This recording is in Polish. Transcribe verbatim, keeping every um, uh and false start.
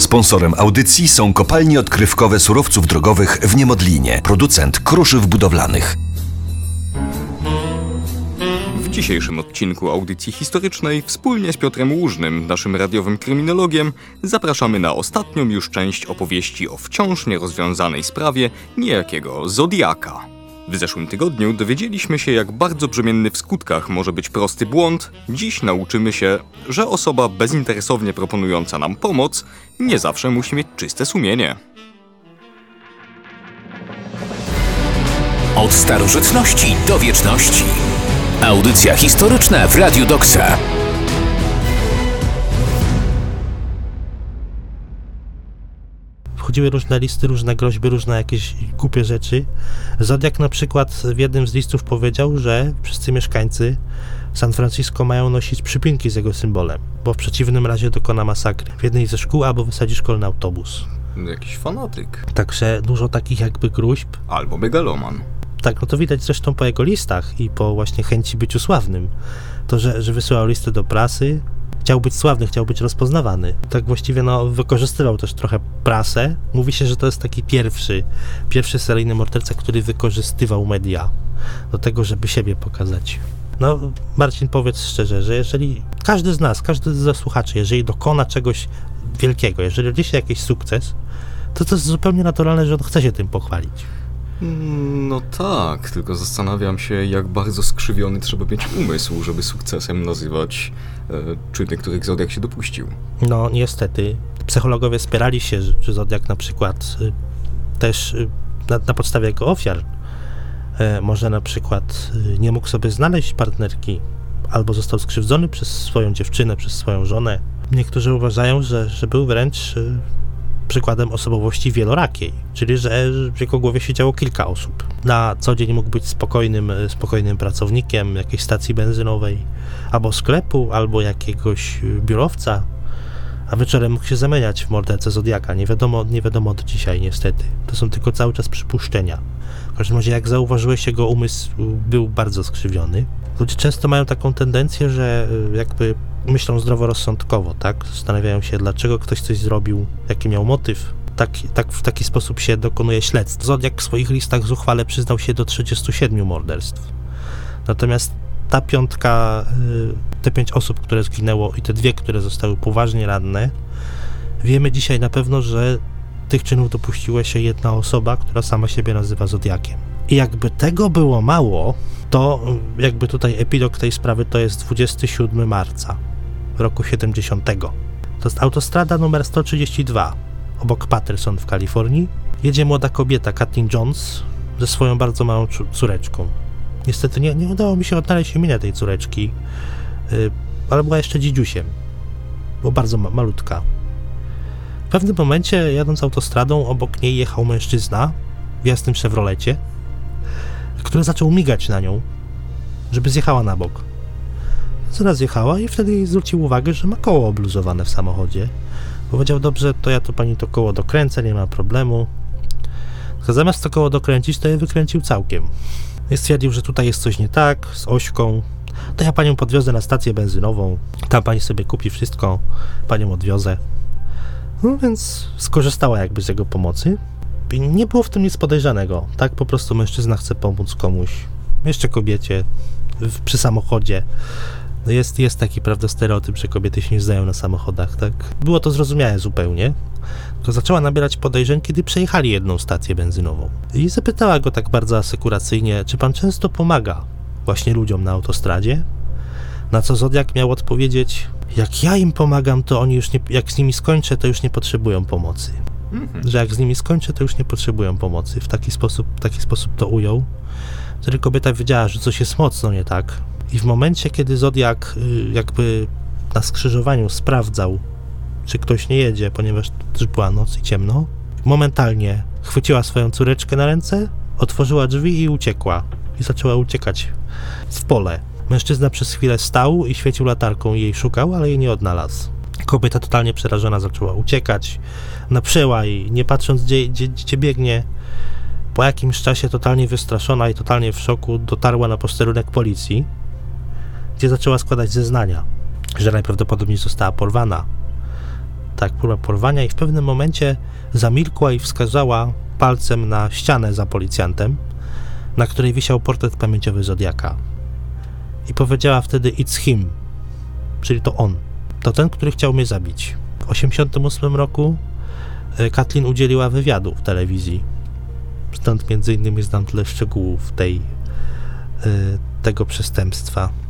Sponsorem audycji są kopalnie odkrywkowe surowców drogowych w Niemodlinie, producent kruszyw budowlanych. W dzisiejszym odcinku audycji historycznej wspólnie z Piotrem Łużnym, naszym radiowym kryminologiem, zapraszamy na ostatnią już część opowieści o wciąż nierozwiązanej sprawie niejakiego Zodiaka. W zeszłym tygodniu dowiedzieliśmy się, jak bardzo brzemienny w skutkach może być prosty błąd. Dziś nauczymy się, że osoba bezinteresownie proponująca nam pomoc nie zawsze musi mieć czyste sumienie. Od starożytności do wieczności. Audycja historyczna w Radiu Doksa. Wchodziły różne listy, różne groźby, różne jakieś głupie rzeczy. Zodiak na przykład w jednym z listów powiedział, że wszyscy mieszkańcy San Francisco mają nosić przypinki z jego symbolem, bo w przeciwnym razie dokona masakry w jednej ze szkół albo wysadzi szkolny autobus. Jakiś fanatyk. Także dużo takich jakby gruźb. Albo megaloman. Tak, no to widać zresztą po jego listach i po właśnie chęci byciu sławnym. To, że, że wysyłał listy do prasy, chciał być sławny, chciał być rozpoznawany. Tak właściwie no, wykorzystywał też trochę prasę. Mówi się, że to jest taki pierwszy, pierwszy seryjny morderca, który wykorzystywał media do tego, żeby siebie pokazać. No, Marcin, powiedz szczerze, że jeżeli każdy z nas, każdy ze słuchaczy, jeżeli dokona czegoś wielkiego, jeżeli odniesie jakiś sukces, to to jest zupełnie naturalne, że on chce się tym pochwalić. No tak, tylko zastanawiam się, jak bardzo skrzywiony trzeba mieć umysł, żeby sukcesem nazywać e, czyny, których Zodiak się dopuścił. No niestety. Psychologowie spierali się, że Zodiak na przykład y, też y, na, na podstawie jego ofiar y, może na przykład y, nie mógł sobie znaleźć partnerki albo został skrzywdzony przez swoją dziewczynę, przez swoją żonę. Niektórzy uważają, że, że był wręcz y, przykładem osobowości wielorakiej, czyli że w jego głowie siedziało kilka osób. Na co dzień mógł być spokojnym, spokojnym pracownikiem jakiejś stacji benzynowej, albo sklepu, albo jakiegoś biurowca, a wieczorem mógł się zamieniać w mordercę Zodiaka. Nie wiadomo, nie wiadomo do dzisiaj niestety. To są tylko cały czas przypuszczenia. W każdym razie, jak zauważyłeś, jego umysł był bardzo skrzywiony. Ludzie często mają taką tendencję, że jakby myślą zdroworozsądkowo, tak? Zastanawiają się, dlaczego ktoś coś zrobił, jaki miał motyw. Tak, tak, w taki sposób się dokonuje śledztw. Zodiak w swoich listach zuchwale przyznał się do trzydziestu siedmiu morderstw. Natomiast ta piątka, te pięć osób, które zginęło i te dwie, które zostały poważnie ranne, wiemy dzisiaj na pewno, że tych czynów dopuściła się jedna osoba, która sama siebie nazywa Zodiakiem. I jakby tego było mało, to jakby tutaj epilog tej sprawy to jest dwudziestego siódmego marca roku siedemdziesiątego. To jest autostrada numer sto trzydzieści dwa, obok Patterson w Kalifornii. Jedzie młoda kobieta, Kathleen Jones, ze swoją bardzo małą córeczką. Niestety nie, nie udało mi się odnaleźć imienia tej córeczki, yy, ale była jeszcze dzidziusiem, bo bardzo ma, malutka. W pewnym momencie, jadąc autostradą, obok niej jechał mężczyzna w jasnym Chevrolecie, który zaczął migać na nią, żeby zjechała na bok. Zaraz zjechała i wtedy zwrócił uwagę, że ma koło obluzowane w samochodzie. Powiedział, dobrze, to ja to pani to koło dokręcę, nie ma problemu. Tylko zamiast to koło dokręcić, to je wykręcił całkiem. I stwierdził, że tutaj jest coś nie tak z ośką. To ja panią podwiozę na stację benzynową. Tam pani sobie kupi wszystko, panią odwiozę. No więc skorzystała jakby z jego pomocy. I nie było w tym nic podejrzanego. Tak po prostu mężczyzna chce pomóc komuś. Jeszcze kobiecie w, przy samochodzie. Jest, jest taki, prawda, stereotyp, że kobiety się nie znają na samochodach, tak? Było to zrozumiałe zupełnie. Tylko zaczęła nabierać podejrzeń, kiedy przejechali jedną stację benzynową. I zapytała go tak bardzo asekuracyjnie, czy pan często pomaga właśnie ludziom na autostradzie? Na co Zodiak miał odpowiedzieć, jak ja im pomagam, to oni już nie, jak z nimi skończę, to już nie potrzebują pomocy. Mhm. Że jak z nimi skończę, to już nie potrzebują pomocy. W taki sposób, w taki sposób to ujął. Wtedy kobieta wiedziała, że coś jest mocno nie tak. I w momencie, kiedy Zodiak jakby na skrzyżowaniu sprawdzał, czy ktoś nie jedzie, ponieważ też była noc i ciemno, momentalnie chwyciła swoją córeczkę na ręce, otworzyła drzwi i uciekła. I zaczęła uciekać w pole. Mężczyzna przez chwilę stał i świecił latarką i jej szukał, ale jej nie odnalazł. Kobieta totalnie przerażona zaczęła uciekać, naprzęła i nie patrząc gdzie, gdzie, gdzie biegnie, po jakimś czasie totalnie wystraszona i totalnie w szoku dotarła na posterunek policji, gdzie zaczęła składać zeznania, że najprawdopodobniej została porwana. Tak, próba porwania i w pewnym momencie zamilkła i wskazała palcem na ścianę za policjantem, na której wisiał portret pamięciowy Zodiaka. I powiedziała wtedy "It's him", czyli to on. To ten, który chciał mnie zabić. W osiemdziesiątym ósmym roku Kathleen udzieliła wywiadu w telewizji. Stąd między innymi znam tyle szczegółów tej, tego przestępstwa.